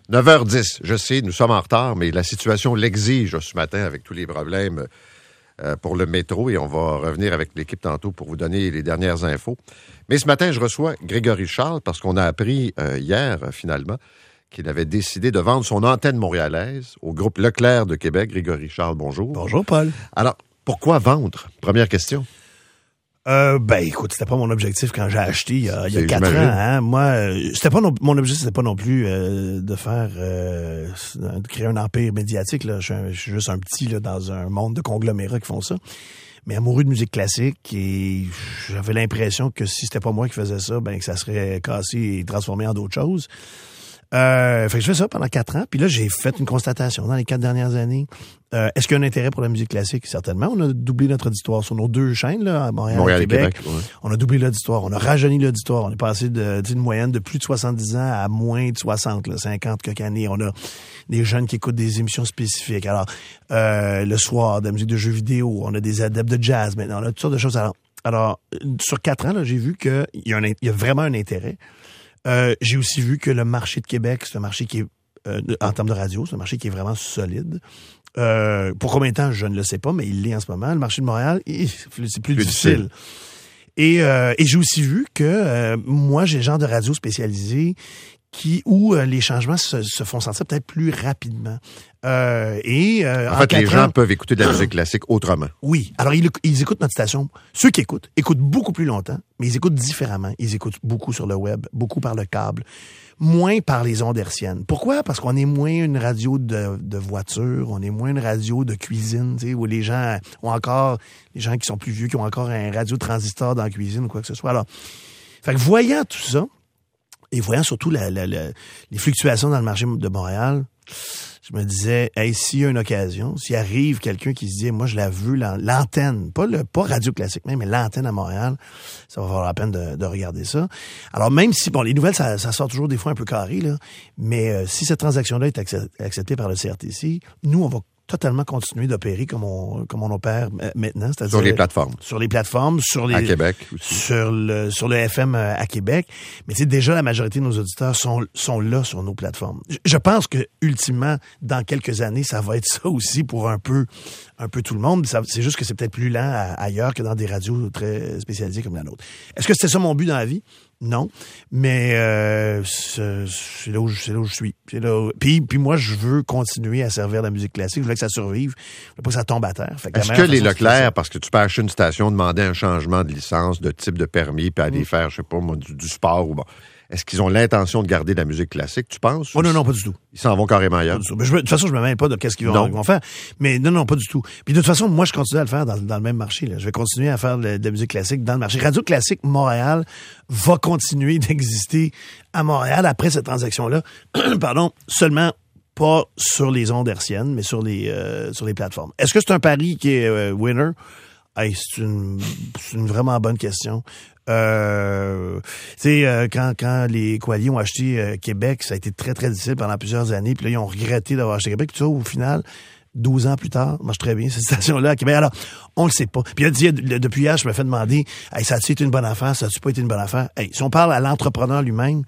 9h10, je sais, nous sommes en retard, mais la situation l'exige ce matin avec tous les problèmes pour le métro et on va revenir avec l'équipe tantôt pour vous donner les dernières infos. Mais ce matin, je reçois Grégory Charles parce qu'on a appris hier, finalement, qu'il avait décidé de vendre son antenne montréalaise au groupe Leclerc de Québec. Grégory Charles, bonjour. Bonjour, Paul. Alors, pourquoi vendre? Première question. Écoute, c'était pas mon objectif quand j'ai acheté il y a 4 ans. Hein. Moi, c'était pas mon objectif, c'était pas non plus de créer un empire médiatique. Là. Je suis juste un petit là, dans un monde de conglomérats qui font ça. Mais amoureux de musique classique et j'avais l'impression que si c'était pas moi qui faisais ça, que ça serait cassé et transformé en d'autres choses. Fait que je fais ça pendant 4 ans. Puis là, j'ai fait une constatation dans les 4 dernières années. Est-ce qu'il y a un intérêt pour la musique classique? Certainement. On a doublé notre auditoire sur nos 2 chaînes, là, à Montréal et Québec. Ouais. On a doublé l'auditoire. On a rajeuni l'auditoire. On est passé d'une moyenne de plus de 70 ans à moins de 60, là, 50 quelques années. On a des jeunes qui écoutent des émissions spécifiques. Alors, le soir, de la musique de jeux vidéo. On a des adeptes de jazz maintenant. On a toutes sortes de choses. Alors sur 4 ans, là, j'ai vu qu'il y a vraiment un intérêt. J'ai aussi vu que le marché de Québec, c'est un marché qui est, en termes de radio, c'est un marché qui est vraiment solide. Pour combien de temps, je ne le sais pas, mais il l'est en ce moment. Le marché de Montréal, c'est plus difficile. Et j'ai aussi vu que moi, j'ai le genre de radio spécialisée où les changements se font sentir peut-être plus rapidement. En fait, les gens peuvent écouter de la musique classique autrement. Oui. Alors, ils écoutent notre station. Ceux qui écoutent beaucoup plus longtemps, mais ils écoutent différemment. Ils écoutent beaucoup sur le web, beaucoup par le câble, moins par les ondes hertziennes. Pourquoi? Parce qu'on est moins une radio de voiture, on est moins une radio de cuisine, tu sais, où les gens qui sont plus vieux, qui ont encore un radio transistor dans la cuisine ou quoi que ce soit. Alors, fait que voyant tout ça, et voyant surtout les fluctuations dans le marché de Montréal, je me disais, hey, s'il y a une occasion, s'il arrive quelqu'un qui se dit, moi, je la veux, l'antenne, pas Radio Classique même, mais l'antenne à Montréal, ça va valoir la peine de regarder ça. Alors, même si, les nouvelles, ça sort toujours des fois un peu carré, là, mais si cette transaction-là est acceptée par le CRTC, nous, on va totalement continuer d'opérer comme on opère maintenant, c'est-à-dire sur les plateformes. Sur les plateformes, à Québec aussi. Sur le FM à Québec, mais tu sais déjà la majorité de nos auditeurs sont là sur nos plateformes. Je pense que ultimement dans quelques années, ça va être ça aussi pour un peu tout le monde, c'est juste que c'est peut-être plus lent ailleurs que dans des radios très spécialisées comme la nôtre. Est-ce que c'était ça mon but dans la vie? Non, mais c'est là où je suis. Puis moi, je veux continuer à servir la musique classique. Je veux que ça survive. Je veux pas que ça tombe à terre. Est-ce que les Leclerc, parce que tu peux acheter une station, demander un changement de licence, de type de permis, puis aller faire, je sais pas moi, du sport ou bon. Est-ce qu'ils ont l'intention de garder la musique classique, tu penses? Oh non, pas du tout. Ils s'en vont carrément ailleurs? Mais de toute façon, je me mêle pas de qu'est-ce qu'ils vont faire. Mais non, pas du tout. Puis de toute façon, moi, je continue à le faire dans le même marché. Là. Je vais continuer à faire de la musique classique dans le marché. Radio Classique Montréal va continuer d'exister à Montréal après cette transaction-là. Pardon, seulement pas sur les ondes hertziennes, mais sur les plateformes. Est-ce que c'est un pari qui est winner? Hey, c'est une vraiment bonne question. Quand les Coaliers ont acheté Québec, ça a été très, très difficile pendant plusieurs années. Puis là, ils ont regretté d'avoir acheté Québec. Puis ça, au final, 12 ans plus tard, marche très bien, cette station-là à Québec. Alors, on le sait pas. Puis depuis hier, je me fais demander, hey, ça a-tu été une bonne affaire? Ça a-tu pas été une bonne affaire? Hey, si on parle à l'entrepreneur lui-même,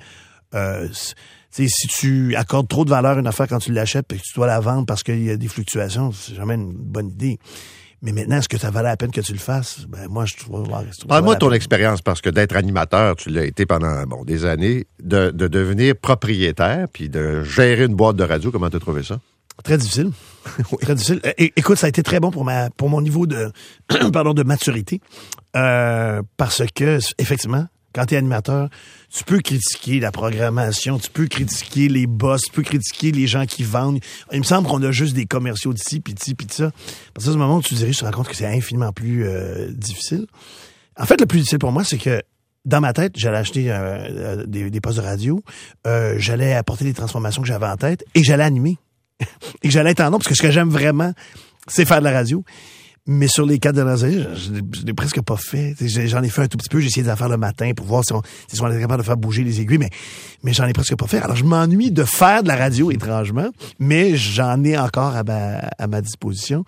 si tu accordes trop de valeur à une affaire quand tu l'achètes et que tu dois la vendre parce qu'il y a des fluctuations, c'est jamais une bonne idée. Mais maintenant, est-ce que ça valait la peine que tu le fasses? Moi, je trouve Parle-moi de ton expérience, parce que d'être animateur, tu l'as été pendant des années, de devenir propriétaire puis de gérer une boîte de radio. Comment tu as trouvé ça? Très difficile. Très difficile. Écoute, ça a été très bon pour mon niveau de maturité. Parce que, effectivement, quand tu es animateur, tu peux critiquer la programmation, tu peux critiquer les boss, tu peux critiquer les gens qui vendent. Il me semble qu'on a juste des commerciaux d'ici, puis de ça. À partir du moment où tu diriges, tu te rends compte que c'est infiniment plus difficile. En fait, le plus difficile pour moi, c'est que dans ma tête, j'allais acheter des postes de radio, j'allais apporter les transformations que j'avais en tête et j'allais animer. Et que j'allais être en nombre, parce que ce que j'aime vraiment, c'est faire de la radio. Mais sur les 4 dernières années, je l'ai presque pas fait. J'en ai fait un tout petit peu. J'ai essayé de la faire le matin pour voir si on était capable de faire bouger les aiguilles, mais j'en ai presque pas fait. Alors, je m'ennuie de faire de la radio, étrangement, mais j'en ai encore à ma disposition.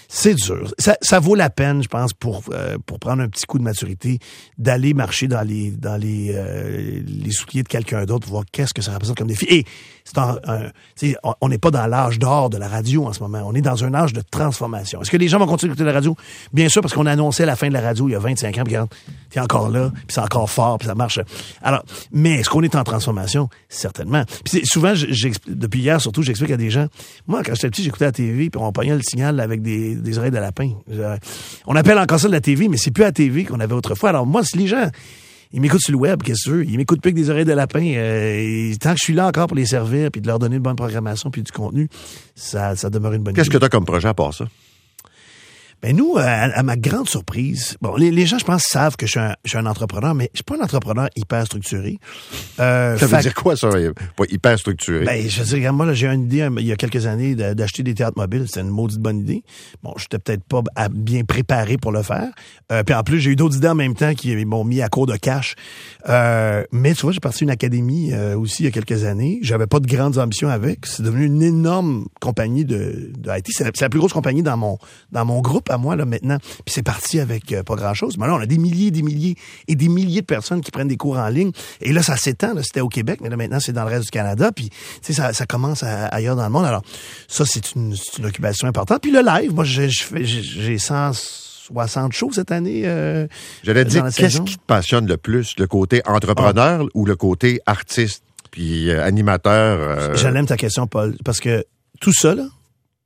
C'est dur. Ça vaut la peine, je pense, pour prendre un petit coup de maturité, d'aller marcher dans les souliers de quelqu'un d'autre pour voir qu'est-ce que ça représente comme défi. Et on n'est pas dans l'âge d'or de la radio en ce moment. On est dans un âge de transformation. Est-ce que les gens vont continuer d'écouter la radio? Bien sûr, parce qu'on a annoncé la fin de la radio il y a 25 ans, puis regarde, t'es encore là, puis c'est encore fort, puis ça marche. Alors, mais est-ce qu'on est en transformation? Certainement. Puis souvent, depuis hier surtout, j'explique à des gens, moi, quand j'étais petit, j'écoutais la TV, puis on pognait le signal avec des oreilles de lapin. On appelle encore ça de la TV, mais c'est plus la TV qu'on avait autrefois. Alors moi, si les gens, ils m'écoutent sur le web, qu'est-ce que tu veux? Ils m'écoutent plus que des oreilles de lapin. Tant que je suis là encore pour les servir, puis de leur donner une bonne programmation, puis du contenu, ça demeure une bonne idée. Qu'est-ce que tu as comme projet à part ça? Ben nous, à ma grande surprise, bon, les gens, je pense, savent que je suis un entrepreneur, mais je suis pas un entrepreneur hyper structuré. Ça veut dire quoi, ça, pas hyper structuré? Ben, je veux dire, moi, là, j'ai eu une idée, il y a quelques années, d'acheter des théâtres mobiles. C'était une maudite bonne idée. Bon, j'étais peut-être pas bien préparé pour le faire. Puis en plus, j'ai eu d'autres idées en même temps qui m'ont mis à court de cash. Mais tu vois, j'ai parti une académie aussi il y a quelques années. J'avais pas de grandes ambitions avec. C'est devenu une énorme compagnie de IT. C'est la plus grosse compagnie dans mon groupe à moi, là, maintenant. Puis c'est parti avec pas grand-chose. Mais là, on a des milliers de personnes qui prennent des cours en ligne. Et là, ça s'étend. Là, c'était au Québec, mais là, maintenant, c'est dans le reste du Canada. Puis, tu sais, ça commence ailleurs dans le monde. Alors, ça, c'est une occupation importante. Puis le live, moi, j'ai 160 shows cette année. J'allais te dire, qu'est-ce qui te passionne le plus? Le côté entrepreneur ou le côté artiste puis animateur? J'aime ta question, Paul, parce que tout ça, là,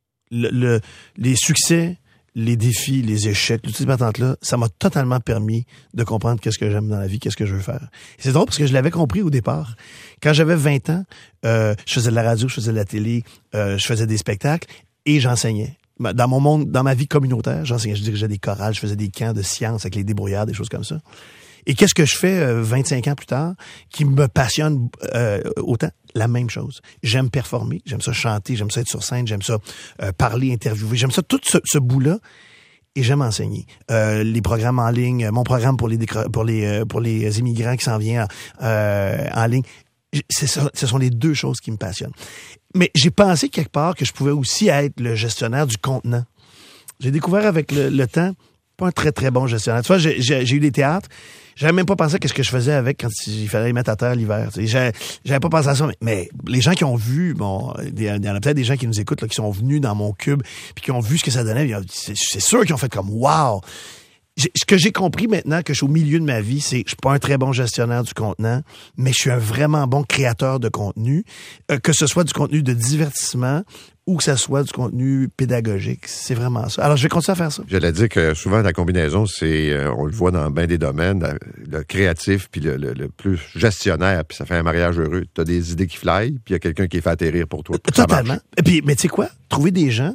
les succès, les défis, les échecs, toutes ces patentes-là, ça m'a totalement permis de comprendre qu'est-ce que j'aime dans la vie, qu'est-ce que je veux faire. Et c'est drôle parce que je l'avais compris au départ. Quand j'avais 20 ans, je faisais de la radio, je faisais de la télé, je faisais des spectacles et j'enseignais. Dans mon monde, dans ma vie communautaire, j'enseignais, je dirigeais des chorales, je faisais des camps de sciences avec les débrouillards, des choses comme ça. Et qu'est-ce que je fais 25 ans plus tard qui me passionne autant? La même chose. J'aime performer, j'aime ça chanter, j'aime ça être sur scène, j'aime ça parler, interviewer, j'aime ça tout ce bout-là et j'aime enseigner. Les programmes en ligne, mon programme pour les immigrants qui s'en vient en ligne, ce sont les deux choses qui me passionnent. Mais j'ai pensé quelque part que je pouvais aussi être le gestionnaire du contenant. J'ai découvert avec le temps, pas un très très bon gestionnaire. Tu vois, j'ai eu des théâtres. J'avais même pas pensé à ce que je faisais avec quand il fallait les mettre à terre l'hiver. J'avais pas pensé à ça, mais les gens qui ont vu, bon, il y en a peut-être des gens qui nous écoutent là, qui sont venus dans mon cube puis qui ont vu ce que ça donnait. C'est sûr qu'ils ont fait comme wow. Ce que j'ai compris maintenant que je suis au milieu de ma vie, c'est que je suis pas un très bon gestionnaire du contenant, mais je suis un vraiment bon créateur de contenu, que ce soit du contenu de divertissement ou que ce soit du contenu pédagogique. C'est vraiment ça. Alors, je vais continuer à faire ça. J'allais dire que souvent, la combinaison, c'est, on le voit dans bien des domaines, le créatif puis le plus gestionnaire, puis ça fait un mariage heureux. Tu as des idées qui flyent, puis il y a quelqu'un qui les fait atterrir pour toi. Pour totalement. Et puis, mais tu sais quoi? Trouver des gens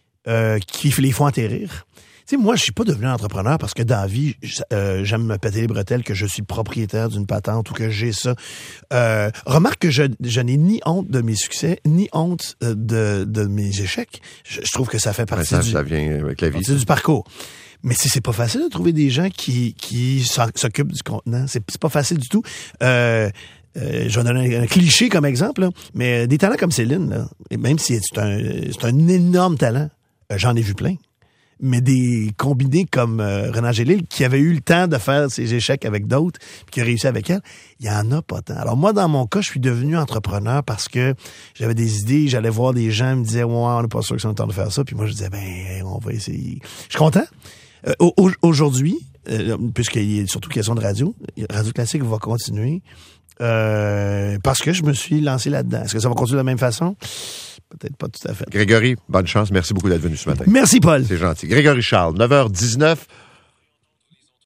qui les font atterrir. Tu sais, moi, je suis pas devenu entrepreneur parce que dans la vie, j'aime me péter les bretelles, que je suis propriétaire d'une patente ou que j'ai ça. Remarque que je n'ai ni honte de mes succès, ni honte de mes échecs. Je trouve que ça fait partie ça vient avec la vie. Du parcours. Mais c'est pas facile de trouver des gens qui s'occupent du contenant. C'est pas facile du tout. Je vais donner un cliché comme exemple, là, mais des talents comme Céline, là, même si c'est un énorme talent, j'en ai vu plein. Mais des combinés comme René Angélil, qui avait eu le temps de faire ses échecs avec d'autres, puis qui a réussi avec elle, il y en a pas tant. Alors moi, dans mon cas, je suis devenu entrepreneur parce que j'avais des idées, j'allais voir des gens, ils me disaient « Ouais, on n'est pas sûr que c'est le temps de faire ça ». Puis moi, je disais « Ben, on va essayer ». Je suis content. Aujourd'hui, puisqu'il y a surtout question de Radio Classique va continuer, parce que je me suis lancé là-dedans. Est-ce que ça va continuer de la même façon? Peut-être pas tout à fait. Grégory, bonne chance. Merci beaucoup d'être venu ce matin. Merci, Paul. C'est gentil. Grégory Charles, 9h19.